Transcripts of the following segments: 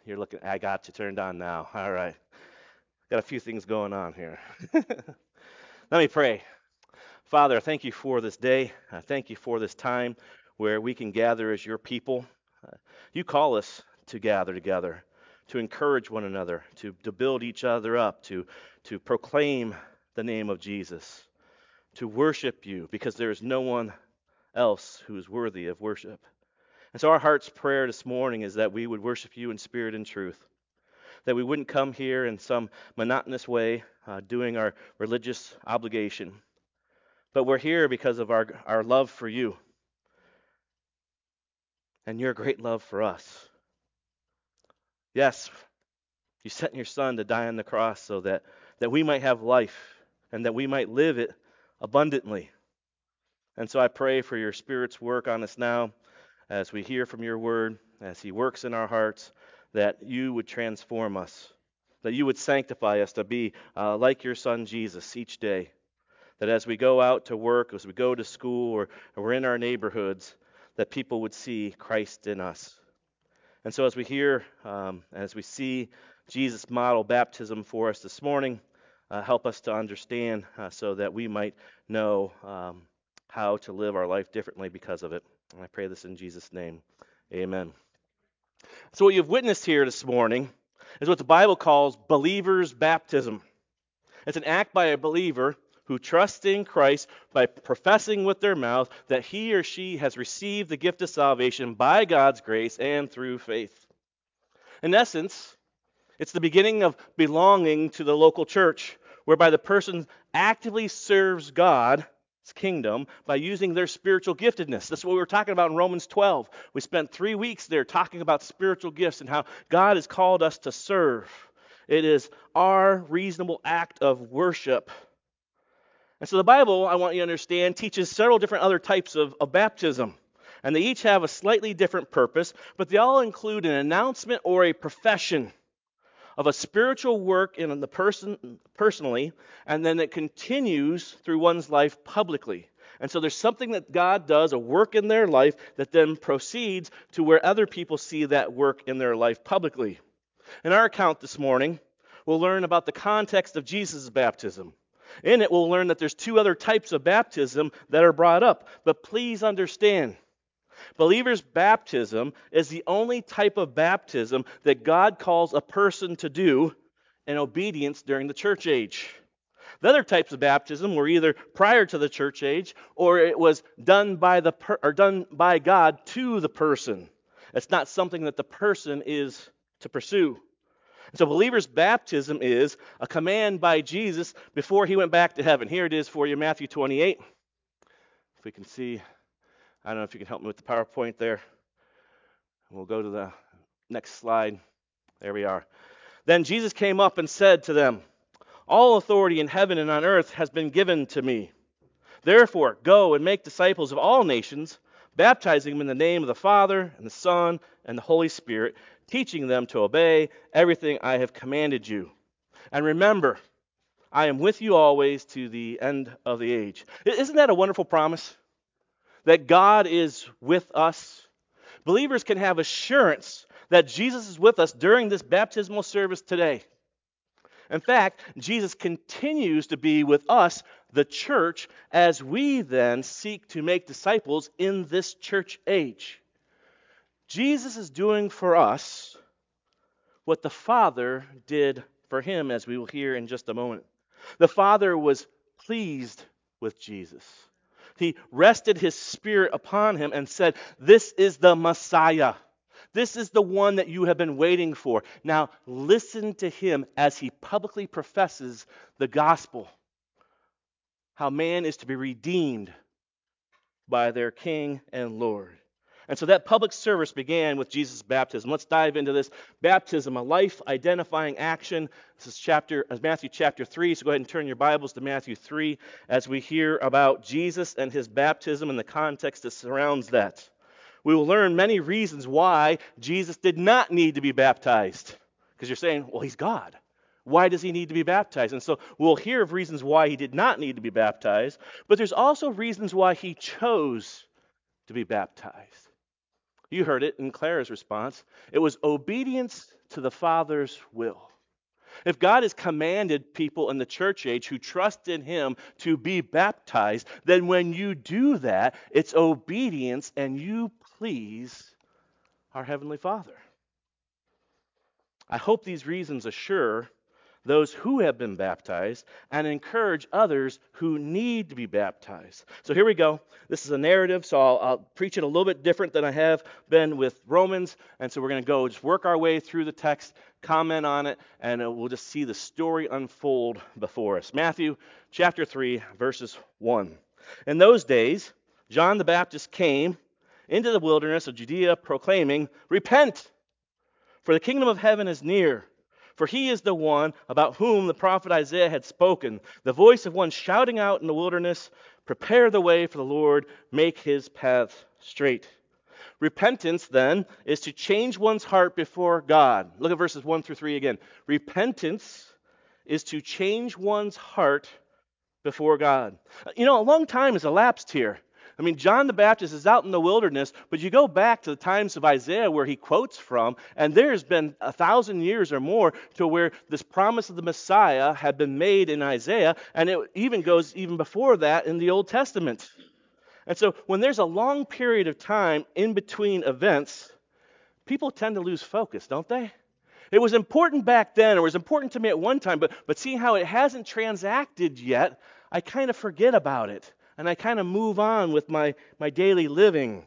You're looking, I got you turned on now. All right. Got a few things going on here. Let me pray. Father, I thank you for this day. I thank you for this time where we can gather as your people. You call us to gather together, to encourage one another, to build each other up, to proclaim the name of Jesus, to worship you, because there is no one else who is worthy of worship. And so our heart's prayer this morning is that we would worship you in spirit and truth, that we wouldn't come here in some monotonous way doing our religious obligation, but we're here because of our love for you and your great love for us. Yes, you sent your son to die on the cross so that we might have life and that we might live it abundantly. And so I pray for your Spirit's work on us now as we hear from your word, as he works in our hearts, that you would transform us, that you would sanctify us to be like your son Jesus each day. That as we go out to work, as we go to school, or we're in our neighborhoods, that people would see Christ in us. And so as we hear, as we see Jesus model baptism for us this morning, help us to understand so that we might know how to live our life differently because of it. And I pray this in Jesus' name. Amen. So what you've witnessed here this morning is what the Bible calls believer's baptism. It's an act by a believer who trusts in Christ by professing with their mouth that he or she has received the gift of salvation by God's grace and through faith. In essence, it's the beginning of belonging to the local church, whereby the person actively serves God's kingdom by using their spiritual giftedness. That's what we were talking about in Romans 12. We spent 3 weeks there talking about spiritual gifts and how God has called us to serve. It is our reasonable act of worship. And so the Bible, I want you to understand, teaches several different other types of baptism. And they each have a slightly different purpose, but they all include an announcement or a profession of a spiritual work in the person personally, and then it continues through one's life publicly. And so there's something that God does, a work in their life, that then proceeds to where other people see that work in their life publicly. In our account this morning, we'll learn about the context of Jesus' baptism. In it, we'll learn that there's two other types of baptism that are brought up. But please understand, believer's baptism is the only type of baptism that God calls a person to do in obedience during the church age. The other types of baptism were either prior to the church age, or it was done by done by God to the person. It's not something that the person is to pursue. So believer's baptism is a command by Jesus before he went back to heaven. Here it is for you, Matthew 28. If we can see, I don't know if you can help me with the PowerPoint there. We'll go to the next slide. There we are. Then Jesus came up and said to them, "All authority in heaven and on earth has been given to me. Therefore, go and make disciples of all nations, baptizing them in the name of the Father and the Son and the Holy Spirit, teaching them to obey everything I have commanded you. And remember, I am with you always to the end of the age." Isn't that a wonderful promise? That God is with us. Believers can have assurance that Jesus is with us during this baptismal service today. In fact, Jesus continues to be with us, the church, as we then seek to make disciples in this church age. Jesus is doing for us what the Father did for him, as we will hear in just a moment. The Father was pleased with Jesus. He rested his spirit upon him and said, "This is the Messiah. This is the one that you have been waiting for. Now listen to him as he publicly professes the gospel, how man is to be redeemed by their King and Lord." And so that public service began with Jesus' baptism. Let's dive into this. Baptism, a life-identifying action. This is Matthew chapter 3, so go ahead and turn your Bibles to Matthew 3 as we hear about Jesus and his baptism and the context that surrounds that. We will learn many reasons why Jesus did not need to be baptized. Because you're saying, well, he's God. Why does he need to be baptized? And so we'll hear of reasons why he did not need to be baptized, but there's also reasons why he chose to be baptized. You heard it in Clara's response. It was obedience to the Father's will. If God has commanded people in the church age who trust in Him to be baptized, then when you do that, it's obedience and you please our Heavenly Father. I hope these reasons assure those who have been baptized and encourage others who need to be baptized. So here we go. This is a narrative, so I'll preach it a little bit different than I have been with Romans. And so we're going to go just work our way through the text, comment on it, and we'll just see the story unfold before us. Matthew chapter 3, verses 1. In those days, John the Baptist came into the wilderness of Judea proclaiming, "Repent, for the kingdom of heaven is near. For he is the one about whom the prophet Isaiah had spoken, the voice of one shouting out in the wilderness, prepare the way for the Lord, make his path straight." Repentance, then, is to change one's heart before God. Look at verses 1 through 3 again. Repentance is to change one's heart before God. You know, a long time has elapsed here. I mean, John the Baptist is out in the wilderness, but you go back to the times of Isaiah where he quotes from, and there's been 1,000 years or more to where this promise of the Messiah had been made in Isaiah, and it even goes even before that in the Old Testament. And so when there's a long period of time in between events, people tend to lose focus, don't they? It was important back then, or it was important to me at one time, but seeing how it hasn't transacted yet, I kind of forget about it. And I kind of move on with my daily living.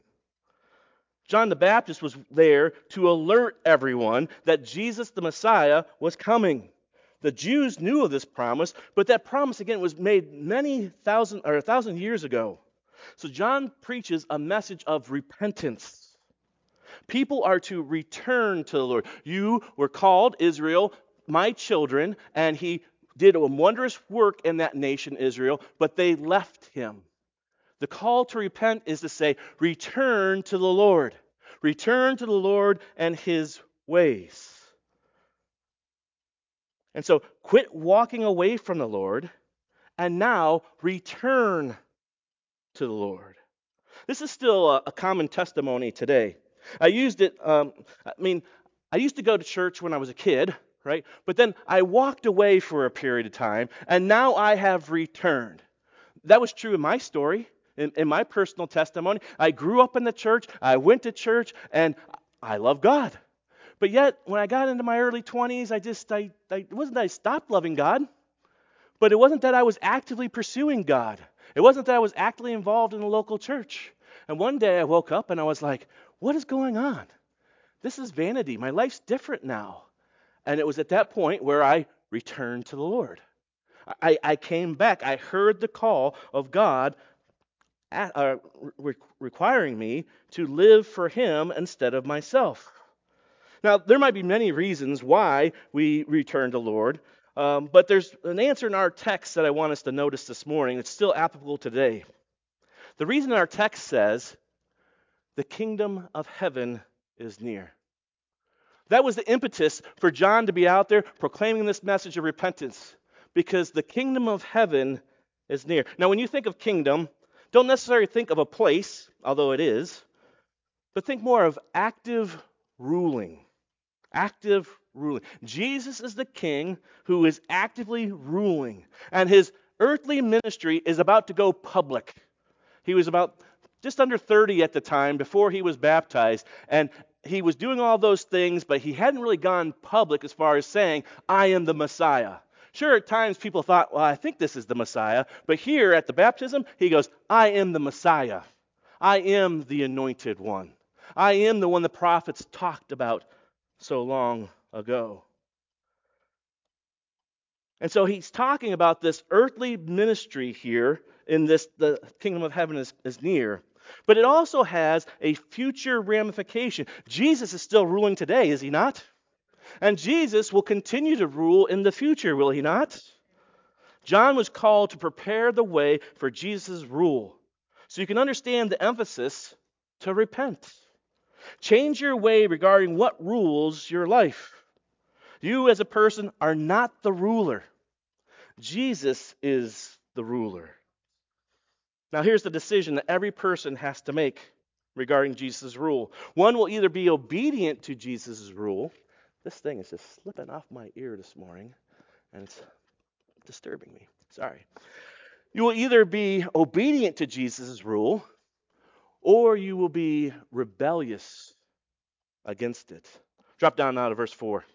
John the Baptist was there to alert everyone that Jesus the Messiah was coming. The Jews knew of this promise, but that promise again was made many thousand or 1,000 years ago. So John preaches a message of repentance. People are to return to the Lord. You were called Israel, my children, and he did a wondrous work in that nation, Israel, but they left him. The call to repent is to say, return to the Lord. Return to the Lord and his ways. And so quit walking away from the Lord and now return to the Lord. This is still a common testimony today. I used it, I used to go to church when I was a kid, right? But then I walked away for a period of time, and now I have returned. That was true in my story, in my personal testimony. I grew up in the church, I went to church, and I love God. But yet, when I got into my early 20s, it wasn't that I stopped loving God, but it wasn't that I was actively pursuing God. It wasn't that I was actively involved in the local church. And one day I woke up and I was like, what is going on? This is vanity. My life's different now. And it was at that point where I returned to the Lord. I came back. I heard the call of God requiring me to live for Him instead of myself. Now, there might be many reasons why we return to the Lord, but there's an answer in our text that I want us to notice this morning. It's still applicable today. The reason our text says, the kingdom of heaven is near. That was the impetus for John to be out there proclaiming this message of repentance, because the kingdom of heaven is near. Now, when you think of kingdom, don't necessarily think of a place, although it is, but think more of active ruling. Active ruling. Jesus is the king who is actively ruling, and his earthly ministry is about to go public. He was about just under 30 at the time before he was baptized, and he was doing all those things, but he hadn't really gone public as far as saying, I am the Messiah. Sure, at times people thought, well, I think this is the Messiah, but here at the baptism, he goes, I am the Messiah. I am the anointed one. I am the one the prophets talked about so long ago. And so he's talking about this earthly ministry here in this, the kingdom of heaven is near. But it also has a future ramification. Jesus is still ruling today, is he not? And Jesus will continue to rule in the future, will he not? John was called to prepare the way for Jesus' rule. So you can understand the emphasis to repent. Change your way regarding what rules your life. You as a person are not the ruler. Jesus is the ruler. Now here's the decision that every person has to make regarding Jesus' rule. One will either be obedient to Jesus' rule, This thing is just slipping off my ear this morning, and it's disturbing me. Sorry. You will either be obedient to Jesus' rule, or you will be rebellious against it. Drop down now to verse 4.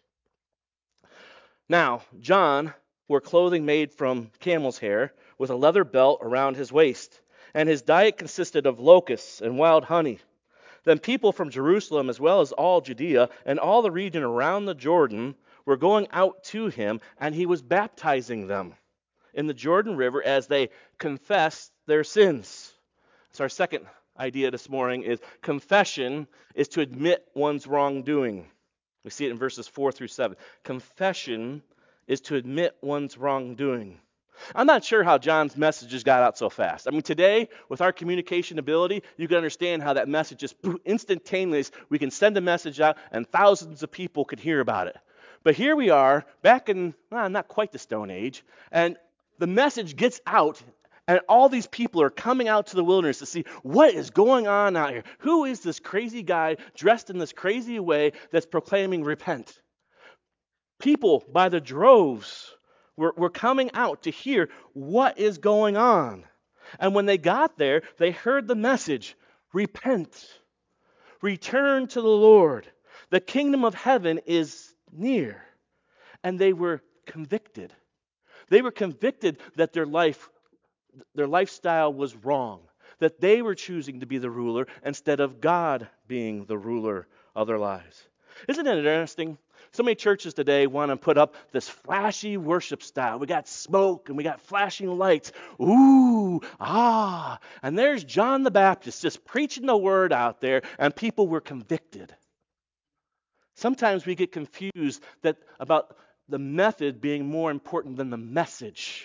Now, John wore clothing made from camel's hair, with a leather belt around his waist, and his diet consisted of locusts and wild honey. Then people from Jerusalem, as well as all Judea and all the region around the Jordan, were going out to him, and he was baptizing them in the Jordan River as they confessed their sins. So our second idea this morning is confession is to admit one's wrongdoing. We see it in verses 4 through 7. Confession is to admit one's wrongdoing. I'm not sure how John's messages got out so fast. I mean, today, with our communication ability, you can understand how that message just instantaneous, we can send a message out and thousands of people could hear about it. But here we are, back in, not quite the Stone Age, and the message gets out, and all these people are coming out to the wilderness to see what is going on out here. Who is this crazy guy dressed in this crazy way that's proclaiming repent? People by the droves were coming out to hear what is going on. And when they got there, they heard the message, repent, return to the Lord. The kingdom of heaven is near. And they were convicted. They were convicted that their lifestyle was wrong, that they were choosing to be the ruler instead of God being the ruler of their lives. Isn't it interesting? So many churches today want to put up this flashy worship style. We got smoke and we got flashing lights. Ooh, ah. And there's John the Baptist just preaching the word out there, and people were convicted. Sometimes we get confused about the method being more important than the message.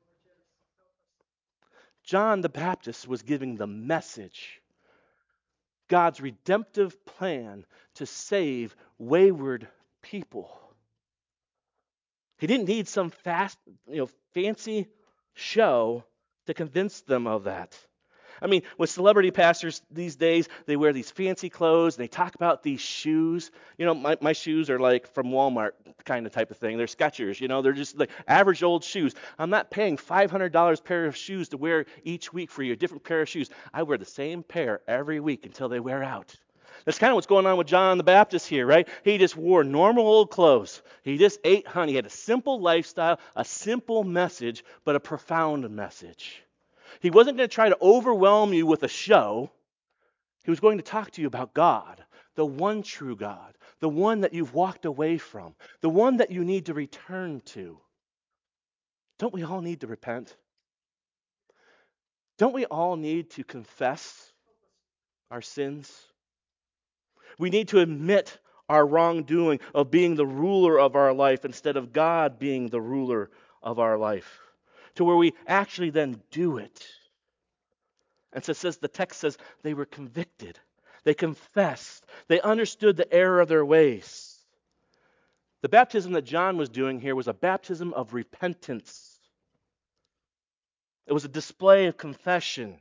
John the Baptist was giving the message. God's redemptive plan to save wayward people. He didn't need some fancy show to convince them of that. I mean, with celebrity pastors these days, they wear these fancy clothes, and they talk about these shoes. My shoes are like from Walmart kind of type of thing. They're Skechers, they're just like average old shoes. I'm not paying $500 pair of shoes to wear each week for you, a different pair of shoes. I wear the same pair every week until they wear out. That's kind of what's going on with John the Baptist here, right? He just wore normal old clothes. He just ate honey. He had a simple lifestyle, a simple message, but a profound message. He wasn't going to try to overwhelm you with a show. He was going to talk to you about God, the one true God, the one that you've walked away from, the one that you need to return to. Don't we all need to repent? Don't we all need to confess our sins? We need to admit our wrongdoing of being the ruler of our life instead of God being the ruler of our life, to where we actually then do it. And so the text says they were convicted. They confessed. They understood the error of their ways. The baptism that John was doing here was a baptism of repentance. It was a display of confession.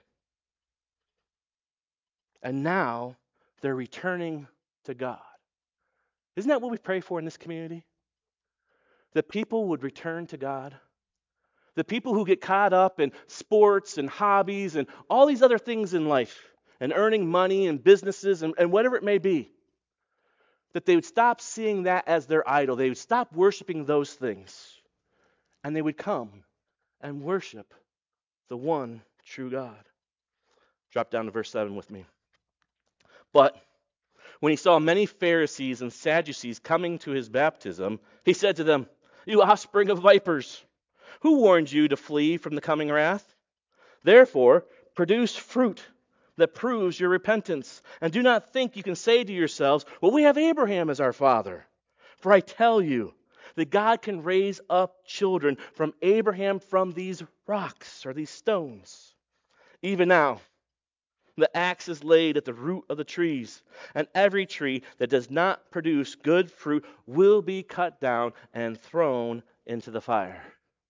And now they're returning to God. Isn't that what we pray for in this community? That people would return to God. The people who get caught up in sports and hobbies and all these other things in life and earning money and businesses and whatever it may be, that they would stop seeing that as their idol. They would stop worshiping those things. And they would come and worship the one true God. Drop down to verse 7 with me. But when he saw many Pharisees and Sadducees coming to his baptism, he said to them, "You offspring of vipers, who warned you to flee from the coming wrath? Therefore, produce fruit that proves your repentance. And do not think you can say to yourselves, 'Well, we have Abraham as our father.' For I tell you that God can raise up children from Abraham from these rocks or these stones. Even now, the axe is laid at the root of the trees, and every tree that does not produce good fruit will be cut down and thrown into the fire."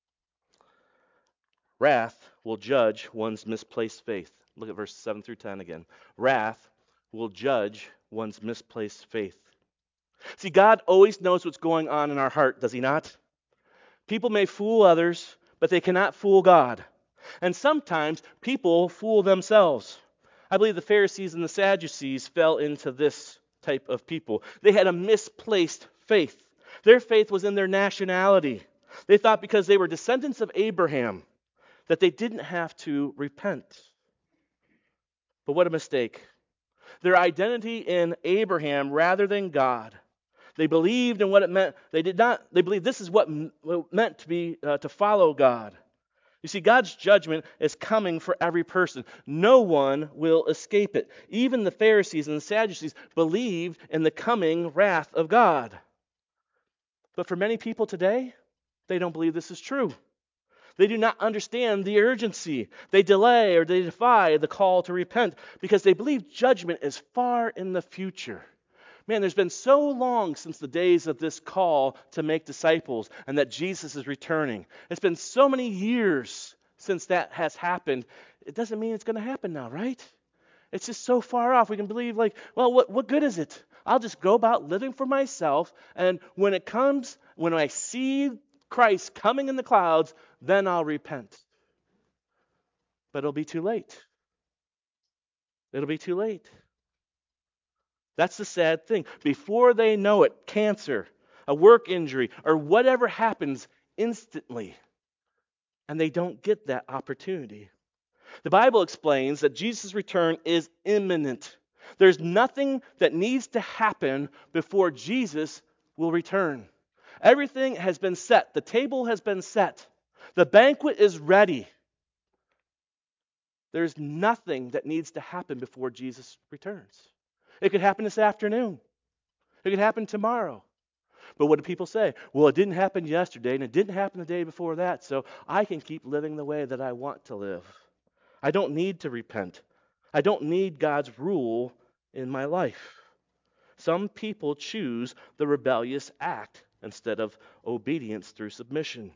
Wrath will judge one's misplaced faith. Look at verses 7 through 10 again. Wrath will judge one's misplaced faith. See, God always knows what's going on in our heart, does he not? People may fool others, but they cannot fool God. And sometimes people fool themselves. I believe the Pharisees and the Sadducees fell into this type of people. They had a misplaced faith. Their faith was in their nationality. They thought because they were descendants of Abraham that they didn't have to repent. But what a mistake. Their identity in Abraham rather than God. They believed in what it meant. They believed this is what it meant to be to follow God. You see, God's judgment is coming for every person. No one will escape it. Even the Pharisees and the Sadducees believed in the coming wrath of God. But for many people today, they don't believe this is true. They do not understand the urgency. They delay or they defy the call to repent because they believe judgment is far in the future. Man, there's been so long since the days of this call to make disciples and that Jesus is returning. It's been so many years since that has happened. It doesn't mean it's going to happen now, right? It's just so far off. We can believe like, well, what good is it? I'll just go about living for myself, and when it comes, when I see Christ coming in the clouds, then I'll repent. But it'll be too late. It'll be too late. That's the sad thing. Before they know it, cancer, a work injury, or whatever happens instantly, and they don't get that opportunity. The Bible explains that Jesus' return is imminent. There's nothing that needs to happen before Jesus will return. Everything has been set. The table has been set. The banquet is ready. There's nothing that needs to happen before Jesus returns. It could happen this afternoon. It could happen tomorrow. But what do people say? Well, it didn't happen yesterday, and it didn't happen the day before that, so I can keep living the way that I want to live. I don't need to repent. I don't need God's rule in my life. Some people choose the rebellious act instead of obedience through submission.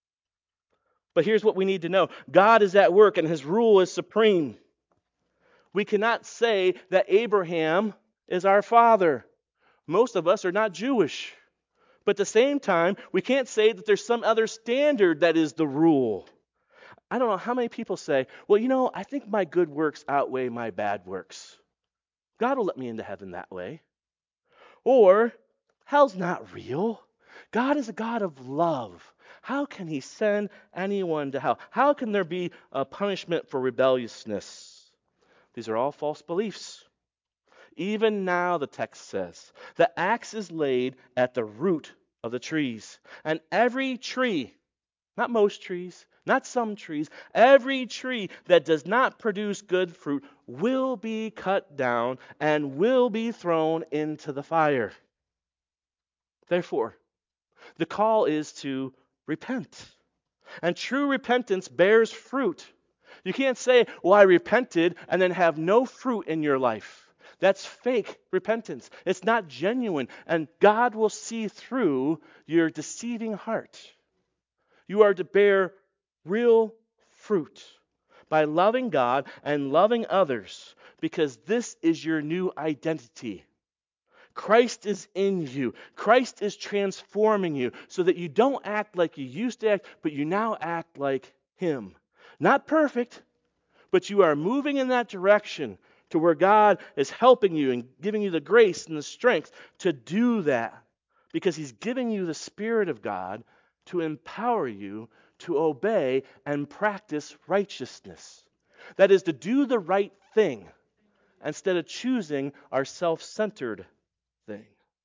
But here's what we need to know. God is at work, and his rule is supreme. We cannot say that Abraham is our father. Most of us are not Jewish. But at the same time, we can't say that there's some other standard that is the rule. I don't know how many people say, well, I think my good works outweigh my bad works. God will let me into heaven that way. Or, hell's not real. God is a God of love. How can he send anyone to hell? How can there be a punishment for rebelliousness? These are all false beliefs. Even now, the text says, the axe is laid at the root of the trees. And every tree, not most trees, not some trees, every tree that does not produce good fruit will be cut down and will be thrown into the fire. Therefore, the call is to repent. And true repentance bears fruit. You can't say, well, I repented, and then have no fruit in your life. That's fake repentance. It's not genuine, and God will see through your deceiving heart. You are to bear real fruit by loving God and loving others, because this is your new identity. Christ is in you. Christ is transforming you so that you don't act like you used to act, but you now act like him. Not perfect, but you are moving in that direction to where God is helping you and giving you the grace and the strength to do that, because he's giving you the Spirit of God to empower you to obey and practice righteousness. That is, to do the right thing instead of choosing our self-centered thing.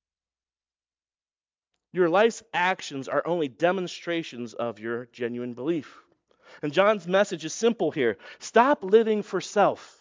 Your life's actions are only demonstrations of your genuine belief. And John's message is simple here. Stop living for self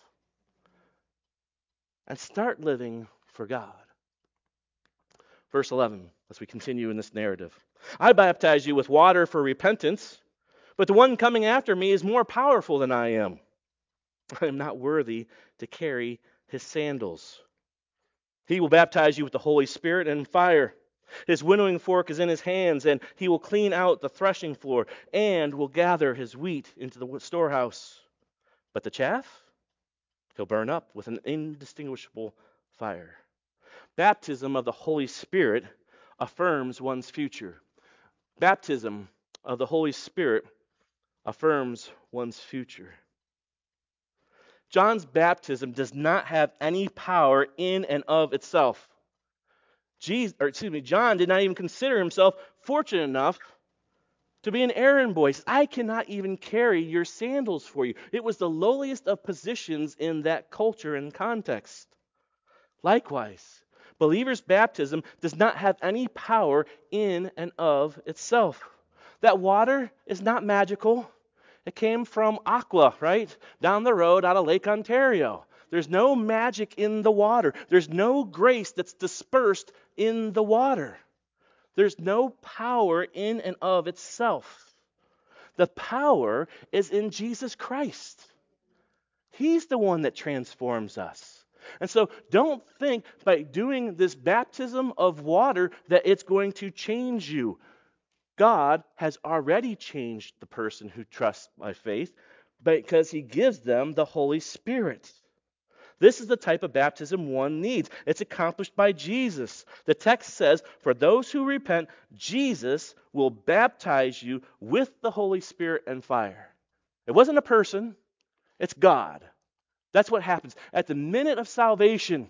and start living for God. Verse 11, as we continue in this narrative. I baptize you with water for repentance, but the one coming after me is more powerful than I am. I am not worthy to carry his sandals. He will baptize you with the Holy Spirit and fire. His winnowing fork is in his hands, and he will clean out the threshing floor and will gather his wheat into the storehouse. But the chaff he'll burn up with an indistinguishable fire. Baptism of the Holy Spirit affirms one's future. Baptism of the Holy Spirit affirms one's future. John's baptism does not have any power in and of itself. John did not even consider himself fortunate enough to be an errand boy. He says, I cannot even carry your sandals for you. It was the lowliest of positions in that culture and context. Likewise, believers' baptism does not have any power in and of itself. That water is not magical. It came from Aqua, right? Down the road out of Lake Ontario. There's no magic in the water. There's no grace that's dispersed in the water. There's no power in and of itself. The power is in Jesus Christ. He's the one that transforms us. And so don't think by doing this baptism of water that it's going to change you. God has already changed the person who trusts by faith because he gives them the Holy Spirit. This is the type of baptism one needs. It's accomplished by Jesus. The text says, for those who repent, Jesus will baptize you with the Holy Spirit and fire. It wasn't a person, it's God. That's what happens. At the minute of salvation,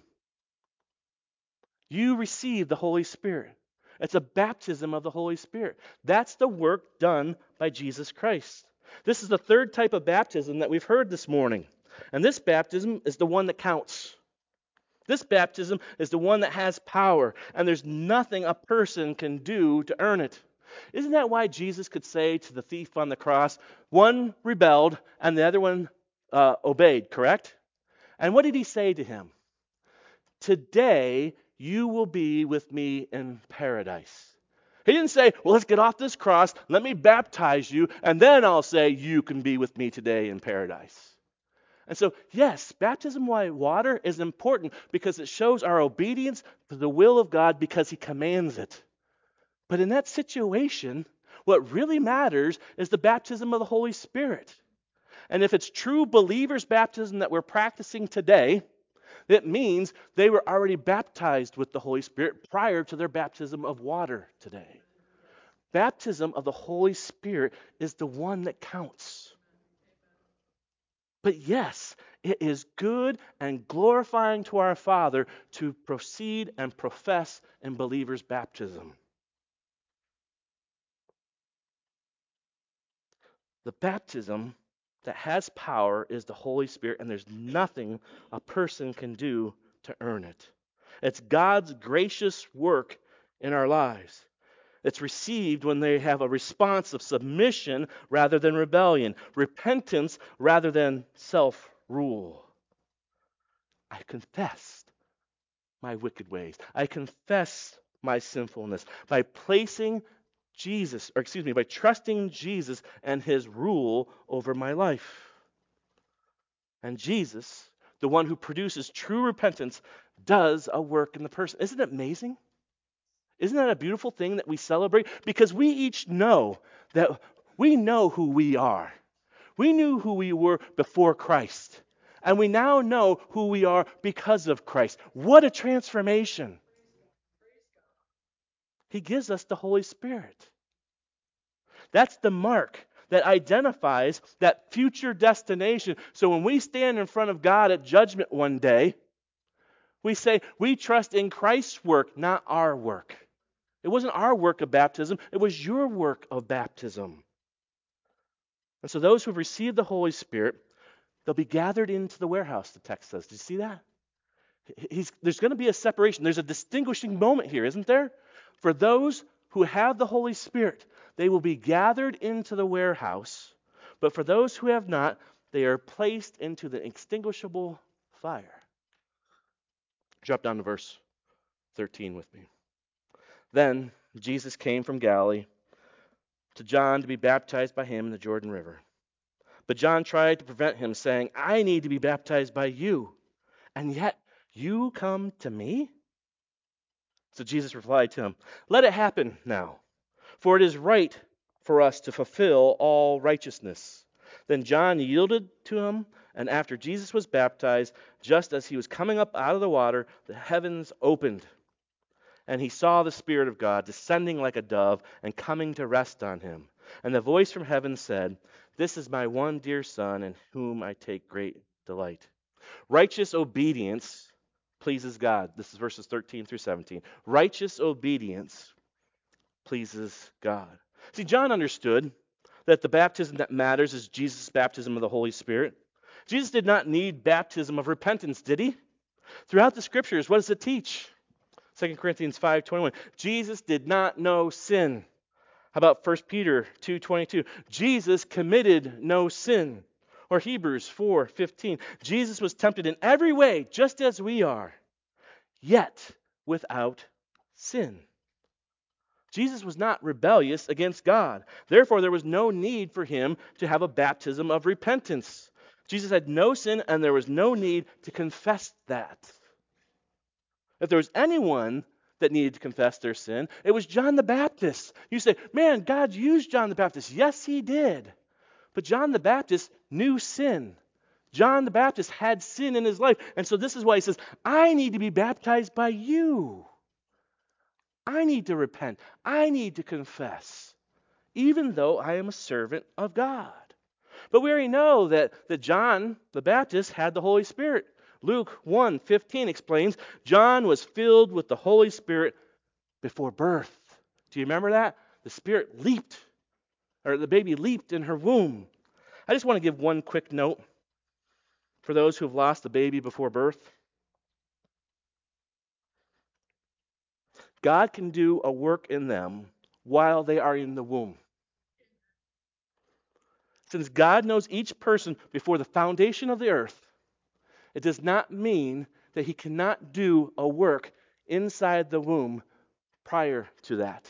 you receive the Holy Spirit. It's a baptism of the Holy Spirit. That's the work done by Jesus Christ. This is the third type of baptism that we've heard this morning. And this baptism is the one that counts. This baptism is the one that has power. And there's nothing a person can do to earn it. Isn't that why Jesus could say to the thief on the cross, one rebelled and the other one obeyed, correct? And what did he say to him? Today you will be with me in paradise. He didn't say, well, let's get off this cross, let me baptize you, and then I'll say you can be with me today in paradise. And so, yes, baptism by water is important because it shows our obedience to the will of God because he commands it. But in that situation, what really matters is the baptism of the Holy Spirit. And if it's true believers' baptism that we're practicing today, it means they were already baptized with the Holy Spirit prior to their baptism of water today. Baptism of the Holy Spirit is the one that counts. But yes, it is good and glorifying to our Father to proceed and profess in believers' baptism. The baptism that has power is the Holy Spirit, and there's nothing a person can do to earn it. It's God's gracious work in our lives. It's received when they have a response of submission rather than rebellion, repentance rather than self-rule. I confessed my wicked ways. I confess my sinfulness by by trusting Jesus and his rule over my life. And Jesus, the one who produces true repentance, does a work in the person. Isn't it amazing? Isn't that a beautiful thing that we celebrate? Because we each know that we know who we are. We knew who we were before Christ. And we now know who we are because of Christ. What a transformation. He gives us the Holy Spirit. That's the mark that identifies that future destination. So when we stand in front of God at judgment one day, we say, we trust in Christ's work, not our work. It wasn't our work of baptism, it was your work of baptism. And so those who have received the Holy Spirit, they'll be gathered into the warehouse, the text says. Do you see that? There's going to be a separation. There's a distinguishing moment here, isn't there? For those who have the Holy Spirit, they will be gathered into the warehouse. But for those who have not, they are placed into the extinguishable fire. Drop down to verse 13 with me. Then Jesus came from Galilee to John to be baptized by him in the Jordan River. But John tried to prevent him, saying, I need to be baptized by you, and yet you come to me? So Jesus replied to him, let it happen now, for it is right for us to fulfill all righteousness. Then John yielded to him, and after Jesus was baptized, just as he was coming up out of the water, the heavens opened, And he saw the Spirit of God descending like a dove and coming to rest on him. And the voice from heaven said, "This is my one dear Son, in whom I take great delight." Righteous obedience pleases God. This is verses 13 through 17. Righteous obedience pleases God. See, John understood that the baptism that matters is Jesus' baptism of the Holy Spirit. Jesus did not need baptism of repentance, did he? Throughout the scriptures, what does it teach? 2 Corinthians 5:21. Jesus did not know sin. How about 1 Peter 2:22? Jesus committed no sin. Or Hebrews 4:15. Jesus was tempted in every way, just as we are, yet without sin. Jesus was not rebellious against God. Therefore, there was no need for him to have a baptism of repentance. Jesus had no sin, and there was no need to confess that. If there was anyone that needed to confess their sin, it was John the Baptist. You say, man, God used John the Baptist. Yes, he did. But John the Baptist knew sin. John the Baptist had sin in his life. And so this is why he says, I need to be baptized by you. I need to repent. I need to confess, even though I am a servant of God. But we already know that John the Baptist had the Holy Spirit. Luke 1:15 explains, John was filled with the Holy Spirit before birth. Do you remember that? The Spirit leaped, or the baby leaped in her womb. I just want to give one quick note for those who have lost a baby before birth. God can do a work in them while they are in the womb. Since God knows each person before the foundation of the earth, it does not mean that he cannot do a work inside the womb prior to that.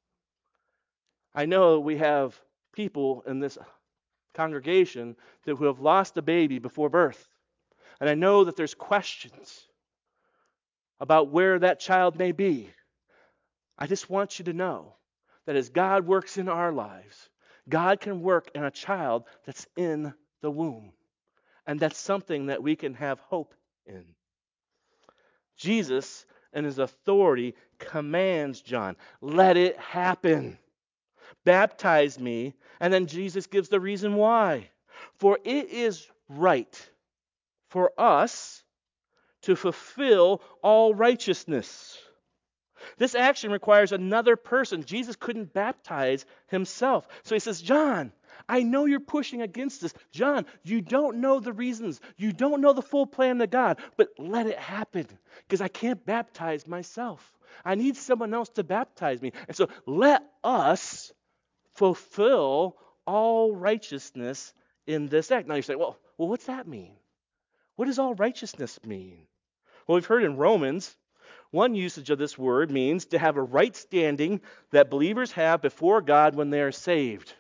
I know we have people in this congregation who have lost a baby before birth. And I know that there's questions about where that child may be. I just want you to know that as God works in our lives, God can work in a child that's in the womb. And that's something that we can have hope in. Jesus, in his authority, commands John, let it happen. Baptize me. And then Jesus gives the reason why. For it is right for us to fulfill all righteousness. This action requires another person. Jesus couldn't baptize himself. So he says, John, I know you're pushing against this. John, you don't know the reasons. You don't know the full plan of God. But let it happen, because I can't baptize myself. I need someone else to baptize me. And so let us fulfill all righteousness in this act. Now you say, well, what's that mean? What does all righteousness mean? Well, we've heard in Romans, one usage of this word means to have a right standing that believers have before God when they are saved.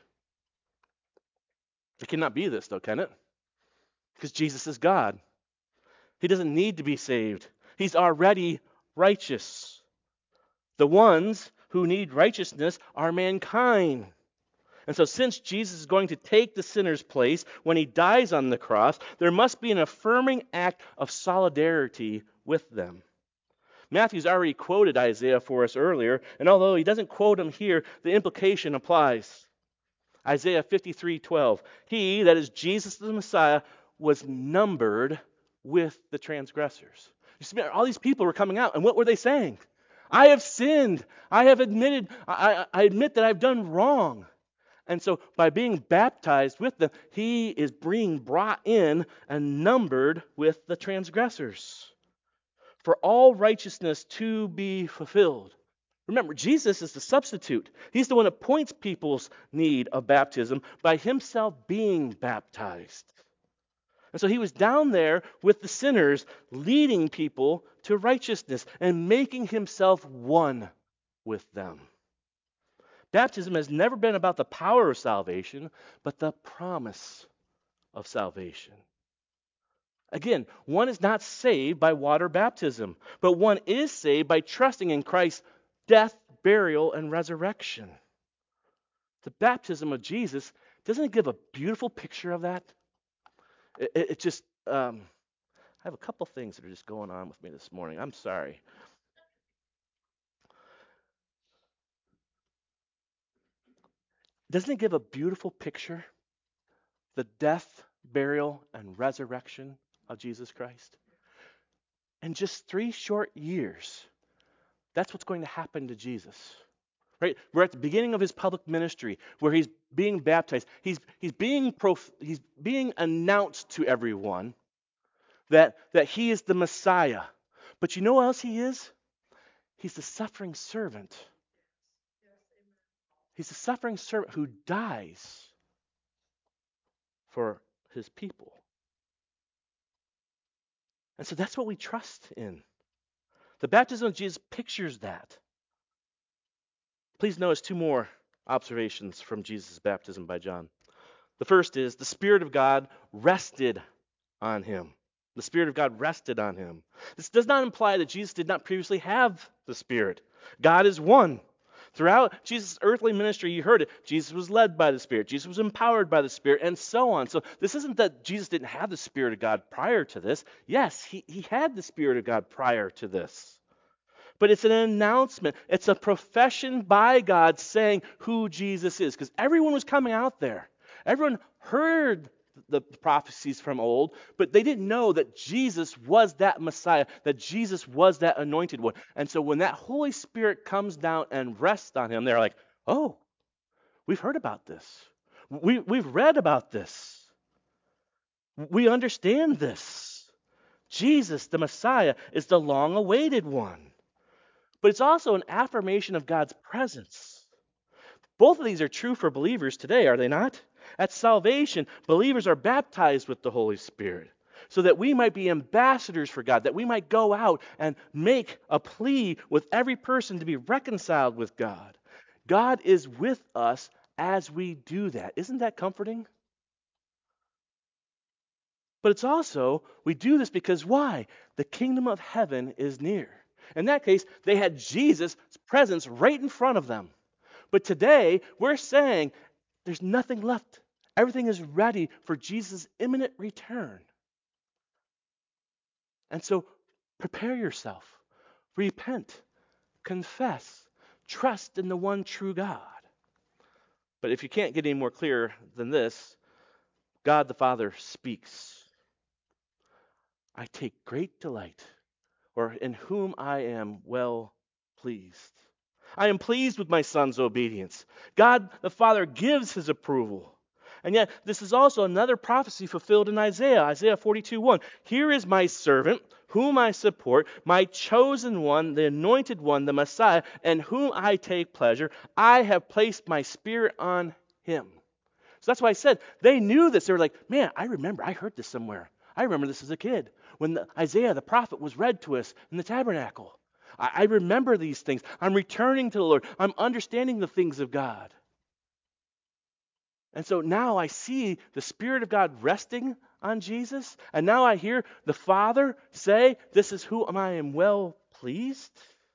It cannot be this, though, can it? Because Jesus is God. He doesn't need to be saved. He's already righteous. The ones who need righteousness are mankind. And so since Jesus is going to take the sinner's place when he dies on the cross, there must be an affirming act of solidarity with them. Matthew's already quoted Isaiah for us earlier, and although he doesn't quote him here, the implication applies. Isaiah 53:12. He, that is Jesus the Messiah, was numbered with the transgressors. You see, all these people were coming out, and what were they saying? I have sinned. I have admitted, I admit that I've done wrong. And so by being baptized with them, he is being brought in and numbered with the transgressors. For all righteousness to be fulfilled. Remember, Jesus is the substitute. He's the one that points people's need of baptism by himself being baptized. And so he was down there with the sinners, leading people to righteousness and making himself one with them. Baptism has never been about the power of salvation, but the promise of salvation. Again, one is not saved by water baptism, but one is saved by trusting in Christ's death, burial, and resurrection. The baptism of Jesus, doesn't it give a beautiful picture of that? It just, I have a couple things that are just going on with me this morning. I'm sorry. Doesn't it give a beautiful picture? The death, burial, and resurrection of Jesus Christ. In just 3 short years, that's what's going to happen to Jesus. Right? We're at the beginning of his public ministry where he's being baptized. He's being announced to everyone that he is the Messiah. But you know what else he is? He's the suffering servant. He's the suffering servant who dies for his people. And so that's what we trust in. The baptism of Jesus pictures that. Please notice 2 more observations from Jesus' baptism by John. The first is the Spirit of God rested on him. The Spirit of God rested on him. This does not imply that Jesus did not previously have the Spirit. God is one. Throughout Jesus' earthly ministry, you heard it. Jesus was led by the Spirit. Jesus was empowered by the Spirit, and so on. So this isn't that Jesus didn't have the Spirit of God prior to this. Yes, he had the Spirit of God prior to this. But it's an announcement. It's a profession by God saying who Jesus is. Because everyone was coming out there. Everyone heard the prophecies from old, but they didn't know that Jesus was that Messiah, that Jesus was that anointed one. And so when that Holy Spirit comes down and rests on him, they're like, oh, we've heard about this. We've read about this. We understand this. Jesus, the Messiah, is the long-awaited one. But it's also an affirmation of God's presence. Both of these are true for believers today, are they not? At salvation, believers are baptized with the Holy Spirit so that we might be ambassadors for God, that we might go out and make a plea with every person to be reconciled with God. God is with us as we do that. Isn't that comforting? But it's also, we do this because why? The kingdom of heaven is near. In that case, they had Jesus' presence right in front of them. But today, we're saying there's nothing left. Everything is ready for Jesus' imminent return. And so, prepare yourself. Repent. Confess. Trust in the one true God. But if you can't get any more clear than this, God the Father speaks. I take great delight, or in whom I am well pleased. I am pleased with my son's obedience. God the Father gives his approval. And yet, this is also another prophecy fulfilled in Isaiah 42:1. Here is my servant, whom I support, my chosen one, the anointed one, the Messiah, in whom I take pleasure. I have placed my spirit on him. So that's why I said they knew this. They were like, man, I remember. I heard this somewhere. I remember this as a kid when Isaiah the prophet was read to us in the tabernacle. I remember these things. I'm returning to the Lord. I'm understanding the things of God. And so now I see the Spirit of God resting on Jesus. And now I hear the Father say, this is who I am well pleased.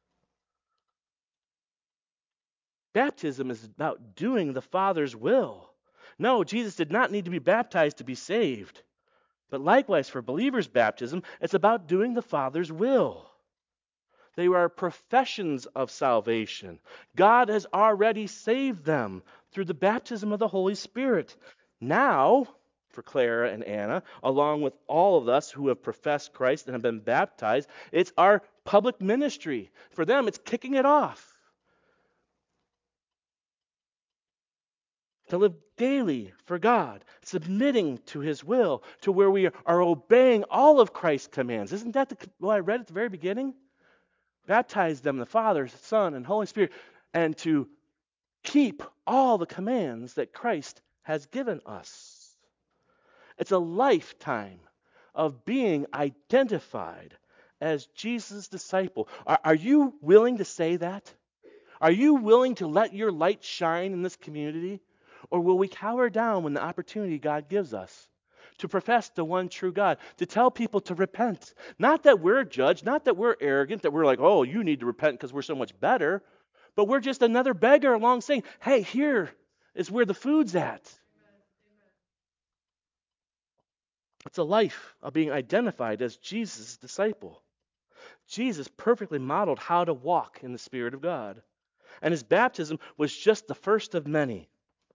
Baptism is about doing the Father's will. No, Jesus did not need to be baptized to be saved. But likewise, for believers' baptism, it's about doing the Father's will. They are professions of salvation. God has already saved them through the baptism of the Holy Spirit. Now, for Clara and Anna, along with all of us who have professed Christ and have been baptized, it's our public ministry. For them, it's kicking it off. To live daily for God, submitting to His will, to where we are obeying all of Christ's commands. Isn't that what I read at the very beginning? Baptize them, the Father, Son, and Holy Spirit, and to keep all the commands that Christ has given us. It's a lifetime of being identified as Jesus' disciple. Are you willing to say that? Are you willing to let your light shine in this community? Or will we cower down when the opportunity God gives us to profess the one true God, to tell people to repent? Not that we're judged, not that we're arrogant, that we're like, oh, you need to repent because we're so much better, but we're just another beggar along saying, hey, here is where the food's at. It's a life of being identified as Jesus' disciple. Jesus perfectly modeled how to walk in the Spirit of God. And his baptism was just the first of many.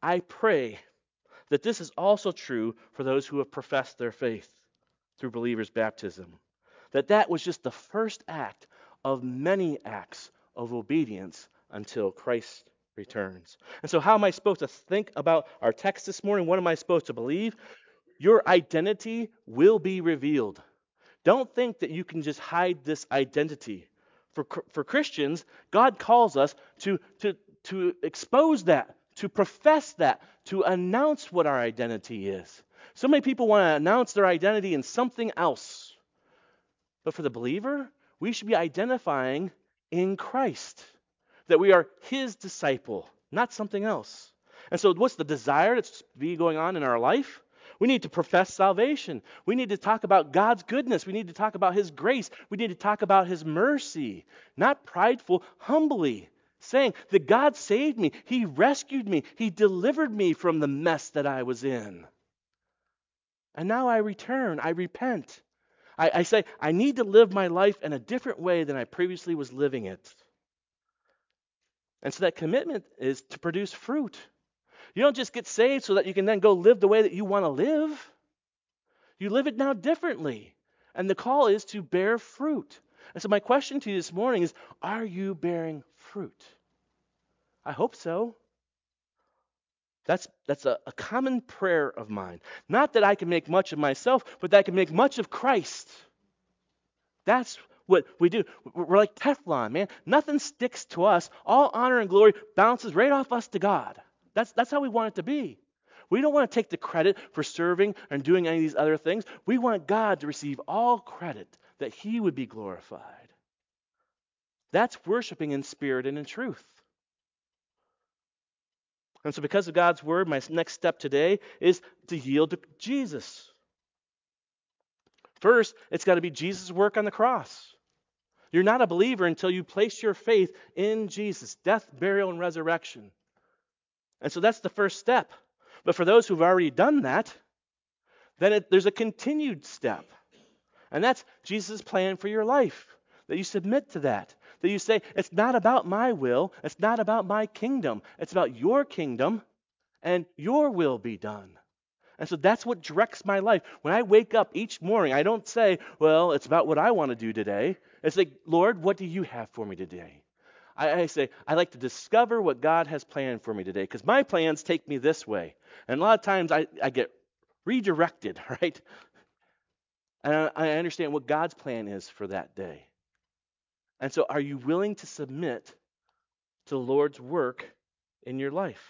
I pray that this is also true for those who have professed their faith through believers' baptism. That was just the first act of many acts of obedience until Christ returns. And so, how am I supposed to think about our text this morning? What am I supposed to believe? Your identity will be revealed. Don't think that you can just hide this identity. For Christians, God calls us to expose that, to profess that, to announce what our identity is. So many people want to announce their identity in something else. But for the believer, we should be identifying in Christ, that we are his disciple, not something else. And so what's the desire that's be going on in our life? We need to profess salvation. We need to talk about God's goodness. We need to talk about his grace. We need to talk about his mercy, not prideful, humbly, saying that God saved me. He rescued me. He delivered me from the mess that I was in. And now I return. I repent. I say, I need to live my life in a different way than I previously was living it. And so that commitment is to produce fruit. You don't just get saved so that you can then go live the way that you want to live. You live it now differently. And the call is to bear fruit. And so my question to you this morning is, are you bearing fruit? I hope so. That's a common prayer of mine. Not that I can make much of myself, but that I can make much of Christ. That's what we do. We're like Teflon, man. Nothing sticks to us. All honor and glory bounces right off us to God. That's how we want it to be. We don't want to take the credit for serving and doing any of these other things. We want God to receive all credit, that he would be glorified. That's worshiping in spirit and in truth. And so because of God's word, my next step today is to yield to Jesus. First, it's got to be Jesus' work on the cross. You're not a believer until you place your faith in Jesus' death, burial, and resurrection. And so that's the first step. But for those who've already done that, then there's a continued step. And that's Jesus' plan for your life. That you submit to that. That you say, it's not about my will. It's not about my kingdom. It's about your kingdom and your will be done. And so that's what directs my life. When I wake up each morning, I don't say, well, it's about what I want to do today. It's like, Lord, what do you have for me today? I say, I like to discover what God has planned for me today, because my plans take me this way. And a lot of times I get redirected, right? And I understand what God's plan is for that day. And so are you willing to submit to the Lord's work in your life?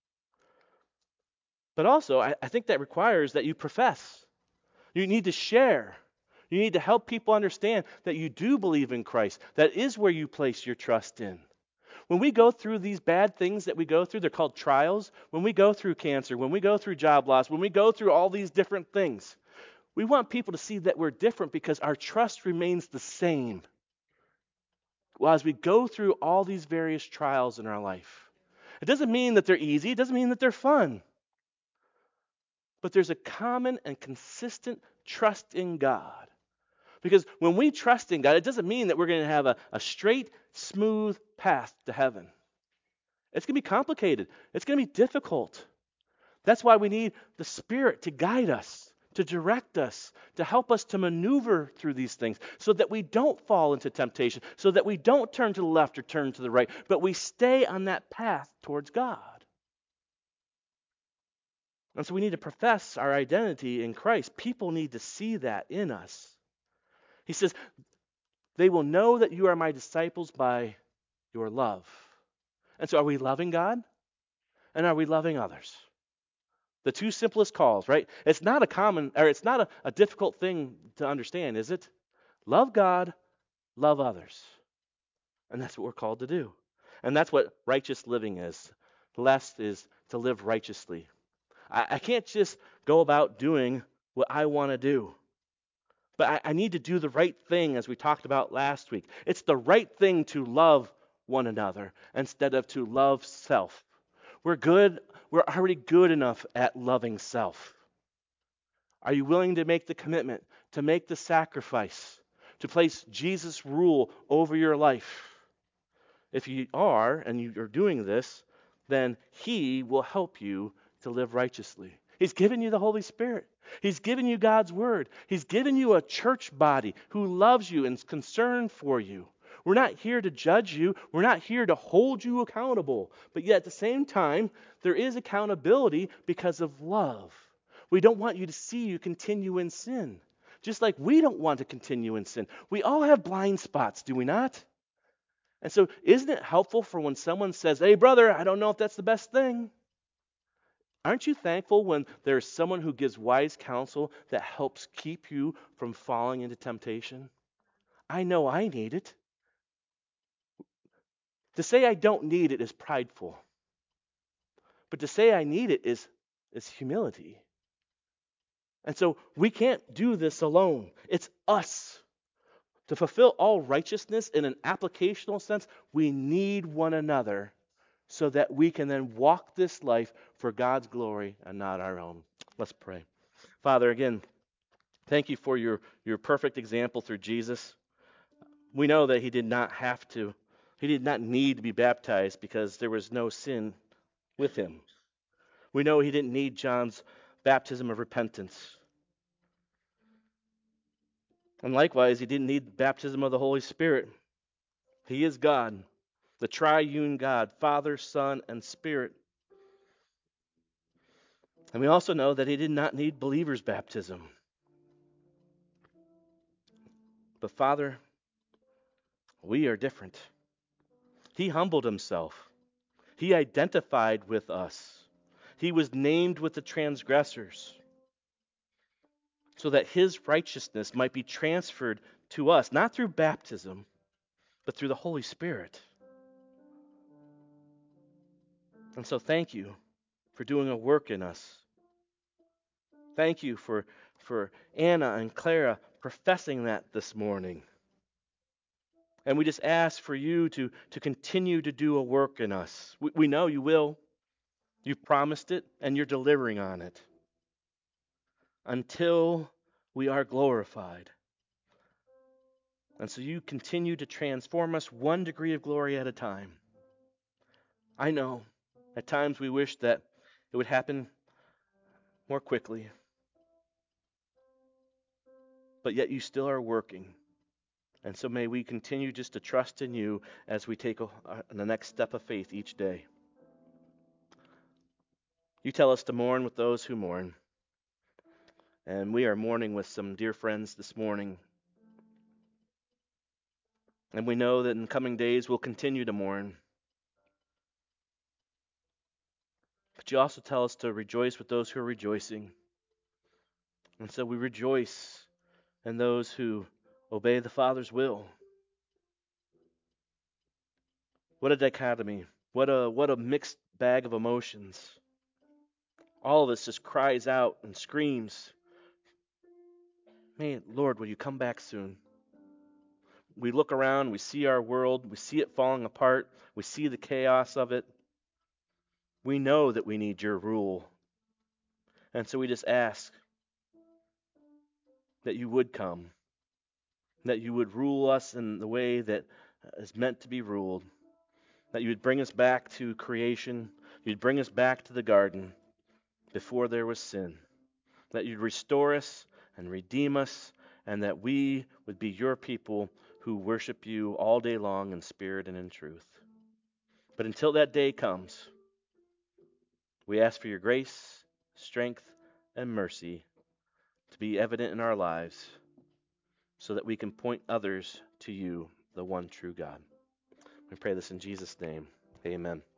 But also, I think that requires that you profess. You need to share. You need to help people understand that you do believe in Christ. That is where you place your trust in. When we go through these bad things that we go through, they're called trials. When we go through cancer, when we go through job loss, when we go through all these different things, we want people to see that we're different because our trust remains the same. Well, as we go through all these various trials in our life, it doesn't mean that they're easy. It doesn't mean that they're fun. But there's a common and consistent trust in God. Because when we trust in God, it doesn't mean that we're going to have a straight, smooth path to heaven. It's going to be complicated. It's going to be difficult. That's why we need the Spirit to guide us, to direct us, to help us to maneuver through these things so that we don't fall into temptation, so that we don't turn to the left or turn to the right, but we stay on that path towards God. And so we need to profess our identity in Christ. People need to see that in us. He says, they will know that you are my disciples by your love. And so are we loving God? And are we loving others? The two simplest calls, right? It's not a difficult thing to understand, is it? Love God, love others. And that's what we're called to do. And that's what righteous living is. The last is to live righteously. I can't just go about doing what I want to do. But I need to do the right thing, as we talked about last week. It's the right thing to love one another instead of to love self. We're already good enough at loving self. Are you willing to make the commitment, to make the sacrifice, to place Jesus' rule over your life? If you are, and you are doing this, then He will help you to live righteously. He's given you the Holy Spirit. He's given you God's Word. He's given you a church body who loves you and is concerned for you. We're not here to judge you. We're not here to hold you accountable. But yet at the same time, there is accountability because of love. We don't want you to see you continue in sin. Just like we don't want to continue in sin. We all have blind spots, do we not? And so isn't it helpful for when someone says, "Hey, brother, I don't know if that's the best thing." Aren't you thankful when there's someone who gives wise counsel that helps keep you from falling into temptation? I know I need it. To say I don't need it is prideful. But to say I need it is humility. And so we can't do this alone. It's us. To fulfill all righteousness in an applicational sense, we need one another so that we can then walk this life for God's glory and not our own. Let's pray. Father, again, thank you for your perfect example through Jesus. We know that he did not need to be baptized because there was no sin with him. We know he didn't need John's baptism of repentance. And likewise, he didn't need the baptism of the Holy Spirit. He is God, the triune God, Father, Son, and Spirit. And we also know that he did not need believers' baptism. But Father, we are different. He humbled himself. He identified with us. He was named with the transgressors so that his righteousness might be transferred to us, not through baptism, but through the Holy Spirit. And so thank you for doing a work in us. Thank you for Anna and Clara professing that this morning. And we just ask for you to continue to do a work in us. We know you will. You've promised it, and you're delivering on it. Until we are glorified. And so you continue to transform us one degree of glory at a time. I know at times we wish that it would happen more quickly. But yet you still are working. And so may we continue just to trust in you as we take the next step of faith each day. You tell us to mourn with those who mourn. And we are mourning with some dear friends this morning. And we know that in coming days we'll continue to mourn. But you also tell us to rejoice with those who are rejoicing. And so we rejoice in those who obey the Father's will. What a dichotomy. What a mixed bag of emotions. All of us just cries out and screams, "Man, Lord, will you come back soon?" We look around, we see our world, we see it falling apart, we see the chaos of it. We know that we need your rule. And so we just ask that you would come, that you would rule us in the way that is meant to be ruled, that you would bring us back to creation, you'd bring us back to the garden before there was sin, that you'd restore us and redeem us, and that we would be your people who worship you all day long in spirit and in truth. But until that day comes, we ask for your grace, strength, and mercy to be evident in our lives so that we can point others to you, the one true God. We pray this in Jesus' name. Amen.